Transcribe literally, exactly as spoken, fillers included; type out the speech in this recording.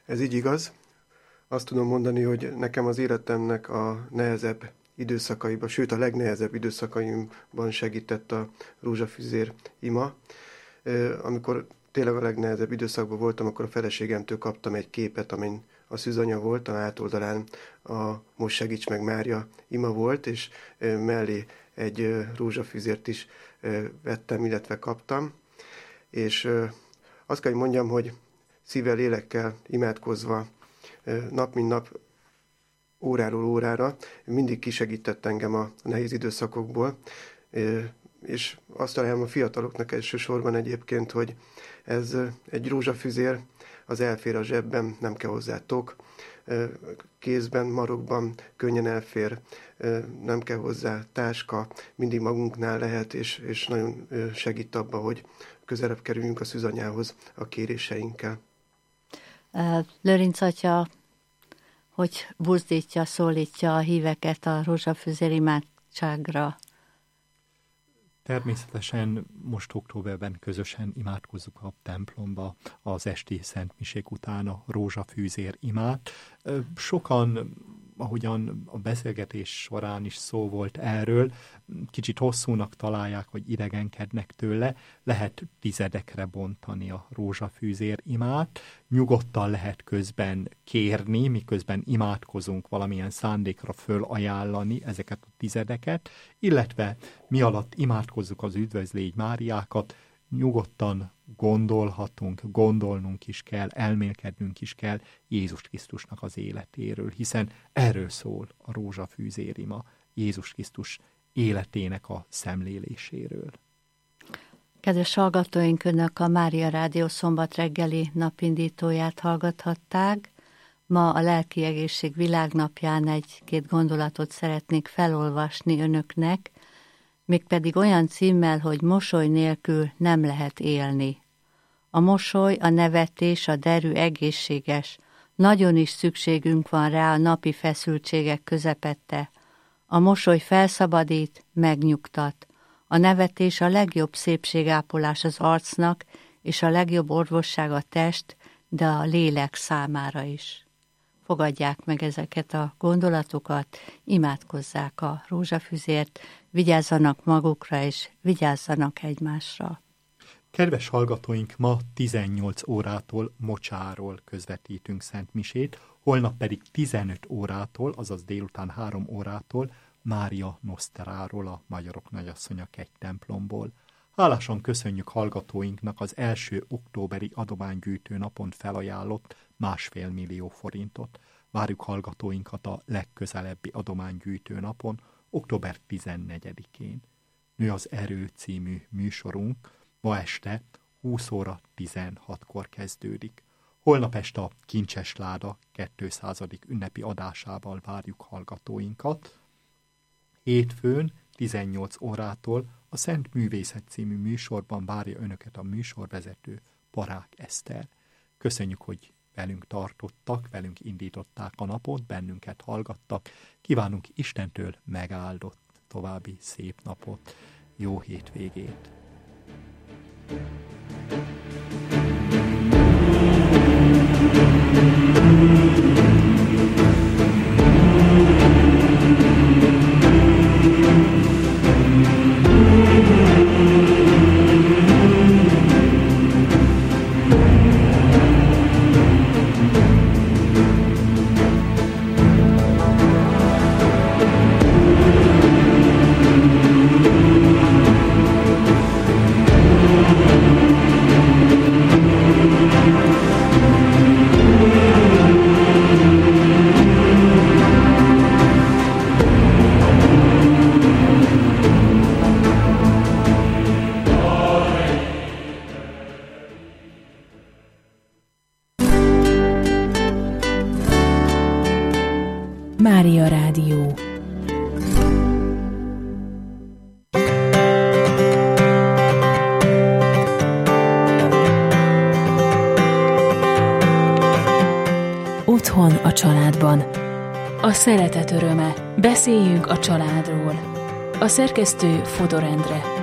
Ez így igaz. Azt tudom mondani, hogy nekem az életemnek a nehezebb időszakaiban, sőt a legnehezebb időszakaimban segített a rózsafüzér ima. Amikor tényleg a legnehezebb időszakban voltam, akkor a feleségemtől kaptam egy képet, amin a szűzanya volt, a hátoldalán a Most segíts meg Mária ima volt, és mellé egy rózsafüzért is vettem, illetve kaptam. És azt kell, hogy mondjam, hogy szívvel, lélekkel imádkozva, nap mint nap, óráról órára mindig kisegített engem a nehéz időszakokból, és azt találom a fiataloknak elsősorban egyébként, hogy ez egy rózsafüzér, az elfér a zsebben, nem kell hozzá tok, kézben, marokban könnyen elfér, nem kell hozzá táska, mindig magunknál lehet, és, és nagyon segít abba, hogy közelebb kerüljünk a szűzanyához a kéréseinkkel. Lőrinc atya, hogy buzdítja, szólítja a híveket a rózsafüzér imádságra? Természetesen most októberben közösen imádkozzuk a templomba az esti szentmisék után a rózsafűzér imát. Sokan, ahogyan a beszélgetés során is szó volt erről, kicsit hosszúnak találják, hogy idegenkednek tőle, lehet tizedekre bontani a rózsafűzér imát, nyugodtan lehet közben kérni, miközben imádkozunk, valamilyen szándékra fölajánlani ezeket a tizedeket, illetve mi alatt imádkozzuk az Üdvözlégy Máriákat, nyugodtan gondolhatunk, gondolnunk is kell, elmélkednünk is kell Jézus Krisztusnak az életéről, hiszen erről szól a rózsafűzér ima, Jézus Krisztus életének a szemléléséről. Kedves hallgatóink, Önök a Mária Rádió szombat reggeli napindítóját hallgathatták. Ma a Lelki Egészség Világnapján egy-két gondolatot szeretnék felolvasni Önöknek, mégpedig olyan címmel, hogy mosoly nélkül nem lehet élni. A mosoly, a nevetés, a derű egészséges. Nagyon is szükségünk van rá a napi feszültségek közepette. A mosoly felszabadít, megnyugtat. A nevetés a legjobb szépségápolás az arcnak, és a legjobb orvosság a test, de a lélek számára is. Fogadják meg ezeket a gondolatokat, imádkozzák a rózsafüzért, vigyázzanak magukra, és vigyázzanak egymásra. Kedves hallgatóink, ma tizennyolc órától Mocsáról közvetítünk szentmisét, holnap pedig tizenöt órától, azaz délután három órától Mária Noszteráról, a Magyarok Nagyasszonya kegytemplomból. Hálásan köszönjük hallgatóinknak az első októberi adománygyűjtő napon felajánlott másfél millió forintot. Várjuk hallgatóinkat a legközelebbi adománygyűjtő napon, október tizennegyedikén. Nő az erő című műsorunk ma este húsz óra tizenhatkor kezdődik. Holnap este a Kincses Láda kétszázadik ünnepi adásával várjuk hallgatóinkat. Hétfőn tizennyolc órától a Szent Művészet című műsorban várja Önöket a műsorvezető Parák Eszter. Köszönjük, hogy velünk tartottak, velünk indították a napot, bennünket hallgattak. Kívánunk Istentől megáldott további szép napot, jó hétvégét! Mária Rádió. Otthon a családban. A szeretet öröme. Beszéljünk a családról. A szerkesztő Fodor Endre.